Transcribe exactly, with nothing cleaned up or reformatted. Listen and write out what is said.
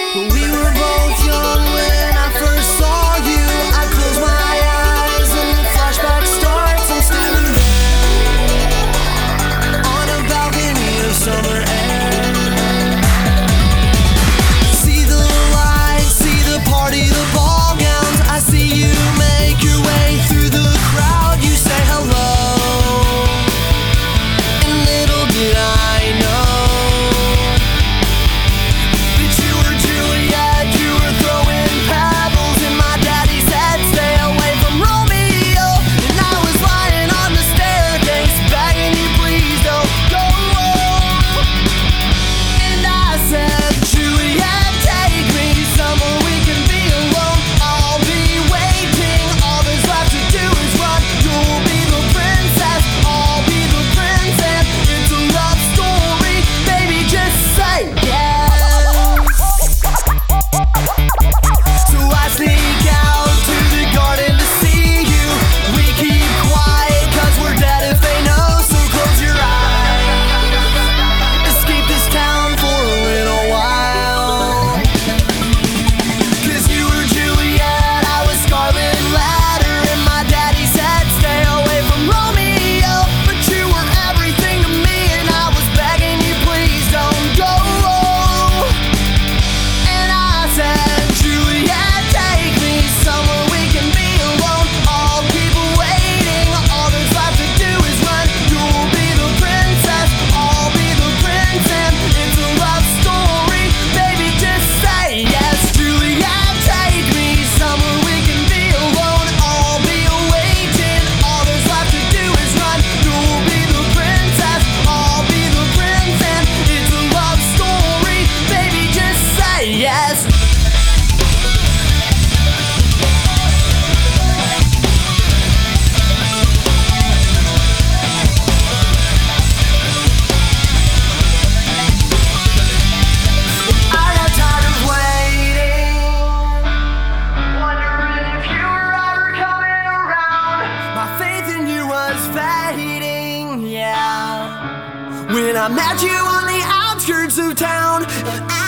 We were both young when I first saw you. I close my eyes and the flashback starts. I'm standing there on a balcony of summer air. See the lights, see the party, the ball gowns. I see you make your way through the crowd. You say hello, and little did I know when I met you on the outskirts of town.